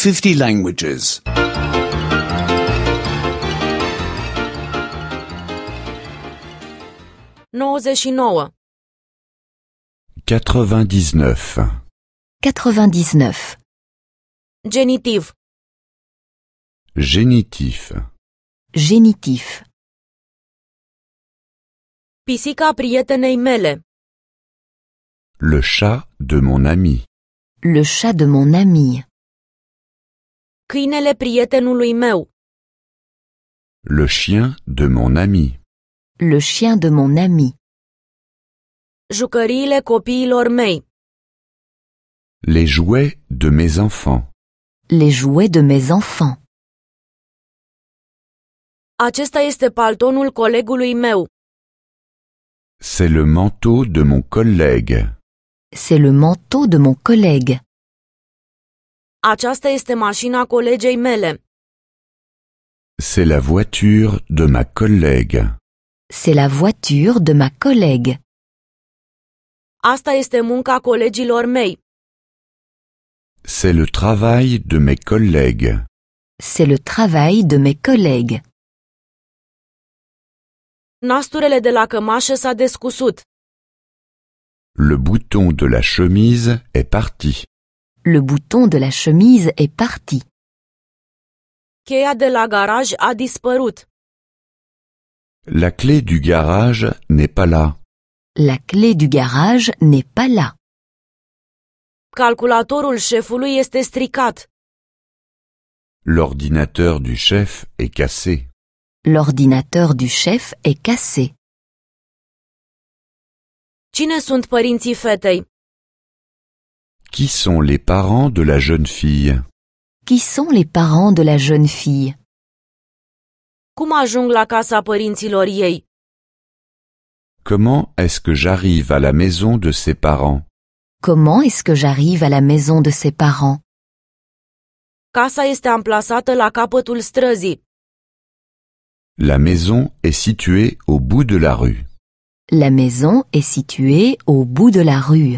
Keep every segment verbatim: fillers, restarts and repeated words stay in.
fifty languages. nouăzeci și nouă. quatre-vingt-dix-neuf. quatre-vingt-dix-neuf. Genitiv. Génitif. Génitif. Pisica prietenei mele. Le chat de mon ami. Le chat de mon ami. Câinele prietenului meu. Le chien de mon ami. Le chien de mon ami. Jucăriile copiilor mei. Les jouets de mes enfants. Les jouets de mes enfants. Acesta este paltonul colegului meu. C'est le manteau de mon collègue. C'est le manteau de mon collègue. Aceasta este mașina colegei mele. C'est la voiture de ma collègue. C'est la voiture de ma collègue. Asta este munca colegilor mei. C'est le travail de mes collègues. C'est le travail de mes collègues. Nasturele de la cămașă s-a descusut. Le bouton de la chemise est parti. Le bouton de la chemise est parti. Cheia de la garaj a dispărut. La clé du garage n'est pas là. La clé du garage n'est pas là. Calculatorul șefului este stricat. L'ordinateur du chef est cassé. L'ordinateur du chef est cassé. Cine sunt părinții fetei? Qui sont les parents de la jeune fille? Qui sont les parents de la jeune fille? Cum ajung la casa părinților ei? Comment est-ce que j'arrive à la maison de ses parents? Comment est-ce que j'arrive à la maison de ses parents? Casa este amplasată la capătul străzii. La maison est située au bout de la rue. La maison est située au bout de la rue.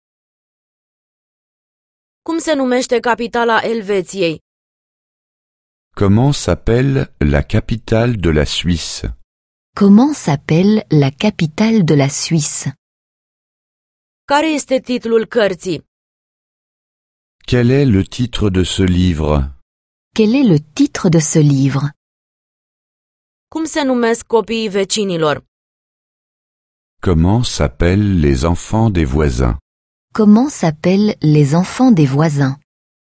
Cum se numește capitala Elveției? Comment s'appelle la capitale de la Suisse? Comment s'appelle la capitale de la Suisse? Care este titlul cărții? Quel est le titre de ce livre? Quel est le titre de ce livre? Cum se numesc copiii vecinilor? Comment s'appellent les enfants des voisins? Comment s'appellent les enfants des voisins?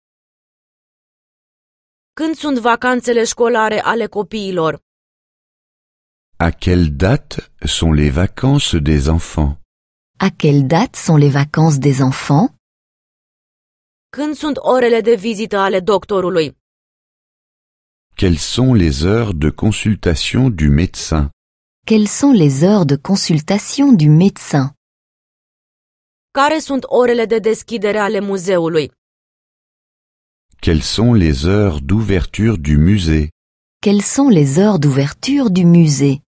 Când sunt vacanțele școlare ale copiilor? À quelle date sont les vacances des enfants? À quelle date sont les vacances des enfants? Când sunt orele de vizită ale doctorului? Quelles sont les heures de consultation du médecin? Quelles sont les heures de consultation du médecin? Care sunt orele de deschidere ale muzeului? Quelles sont les heures d'ouverture du musée? Quelles sont les heures d'ouverture du musée?